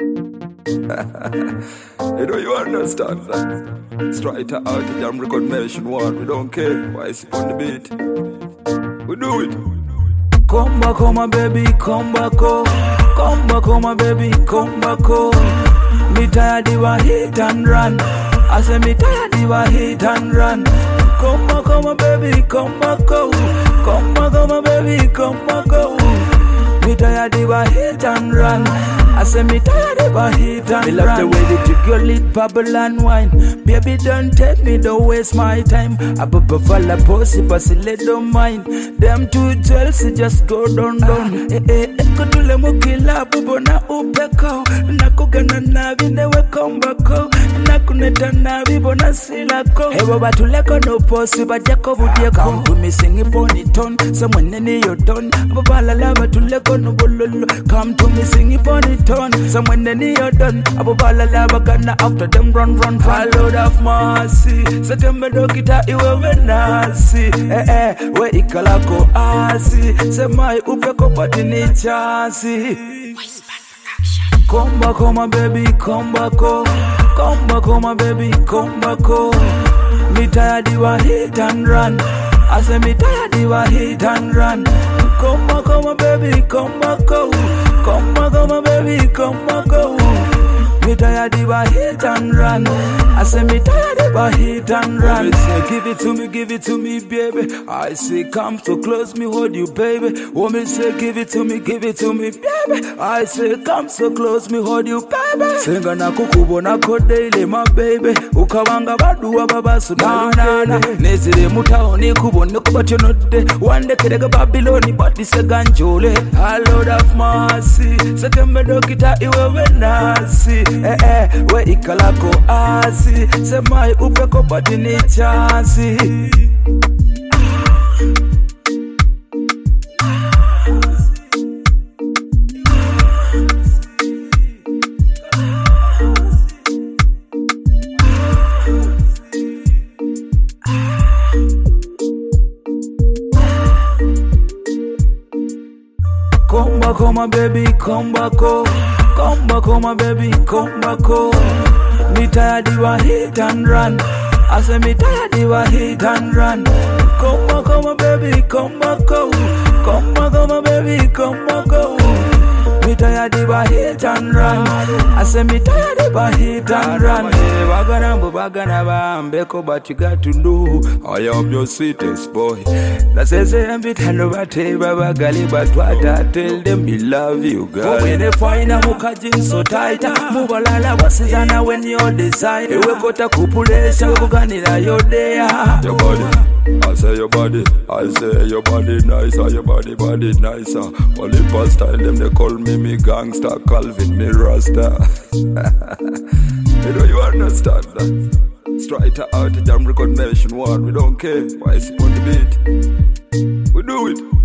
You know, you understand that. Straight out the jam record nation one. We don't care why it's on the beat. We do it. Come back home, my baby, come back home. Come back home, my baby, come back home. Me tired of a hit and run. I say me tired of a hit and run. Come back home, my baby, come back home. Come back home, my baby, come back home. Me tired of a hit and run. I say me tired of a hit and run. Me love the way that you girl it bubble and wine. Baby, don't take me, don't waste my time. I fall pussy, let don't mind. Them 212, just go down. Eko tule mukila, bubo na upeko. Nakugana navi, newe kombako. Nakuneta navi, bona silako. Hey, baba tuleko no pussy, but jako budieko. Come to me, sing it on it on. Someone nene you're done. Ababala lava tuleko no bololo. Come to me, sing it on it on. Someone nene you're done. Ababala lava gonna after them run. A load of mercy. Sekembe dokita iwe venasi. We ikalako asi. Semai upeko pati ni chasi. Come back home, my baby, come back home. Come back home, my baby, come back home. Me tired of a hit and run. I say me tired of a hit and run. Come back home, my baby, come back home. Come back home, my baby, come back home. Me tired of a hit and run. I say me tired of a hit and run. Me say give it to me, baby. I say come so close, me hold you, baby. Woman say give it to me, baby. I say come so close, me hold you, baby. Senga na kukubo na kodele, my baby. Ukawanga baduwa babasu na. Nezire mutaoni kubo nekubatyo note. Wande kedega Babyloni but this a ganjole. A load of mercy. Sekembe dokita iwe venasi. We ikalako asi. Semai upeko pati ni chasi. Come back home, my baby, come back home. Come back home, my baby, come back home. Me tired of a hit and run. I say me tired of a hit and run. Come back home, my baby, come back home. Come back home, my baby, come back home. Me tired of a hit and run. I say me tired of a hit and run. Bagana bambeko, but you got to know I am your sweetest boy. That's a same bit and over Baba Gali, but what I tell them me love you, girl. When they find a mukajin so tight, Mubalala was Susanna when you're design. You will put a cupulation, Buganina, you're there. Your body. I say your body nicer, your body nicer. Only past style them they call me gangster, Calvin, me Rasta. You know you understand that. Straight out the jam record nation one. We don't care why it's on the beat. We do it.